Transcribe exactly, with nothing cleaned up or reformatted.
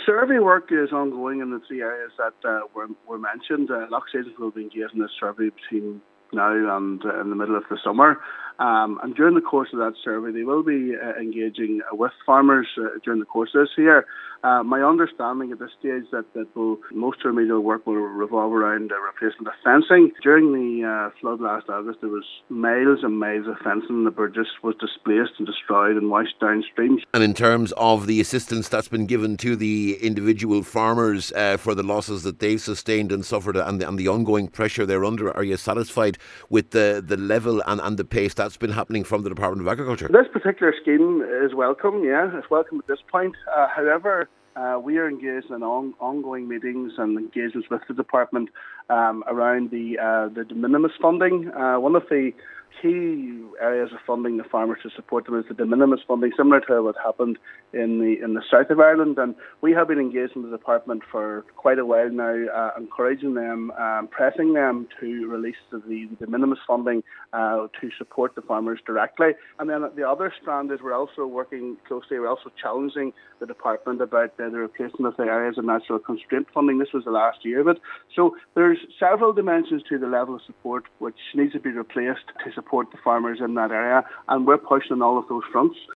survey work is ongoing in the three areas that uh, were, were mentioned. Uh, Loch Agents will be engaged in this survey between now and uh, in the middle of the summer. Um, and during the course of that survey, they will be uh, engaging uh, with farmers uh, during the course of this year. Uh, my understanding at this stage that, that will, most remedial work will revolve around uh, replacement of fencing. During the uh, flood last August, there was miles and miles of fencing that were just was displaced and destroyed and washed downstream. And in terms of the assistance that's been given to the individual farmers uh, for the losses that they've sustained and suffered and the, and the ongoing pressure they're under, are you satisfied with the, the level and, and the pace that's been happening from the Department of Agriculture? This particular scheme is welcome, yeah, it's welcome at this point. Uh, however, uh, we are engaged in on, ongoing meetings and engagements with the department um, around the uh, the de minimis funding. Uh, one of the key areas of funding the farmers to support them is the de minimis funding, similar to what happened in the in the south of Ireland. And we have been engaged in the department for quite a while now, uh, encouraging them, um, pressing them to release the, the de minimis funding uh, to support the farmers directly. And then the other strand is we're also working closely, we're also challenging the department about uh, the replacement of the areas of natural constraint funding. This was the last year of it. So there's several dimensions to the level of support which needs to be replaced to support the farmers in that area, and we're pushing on all of those fronts.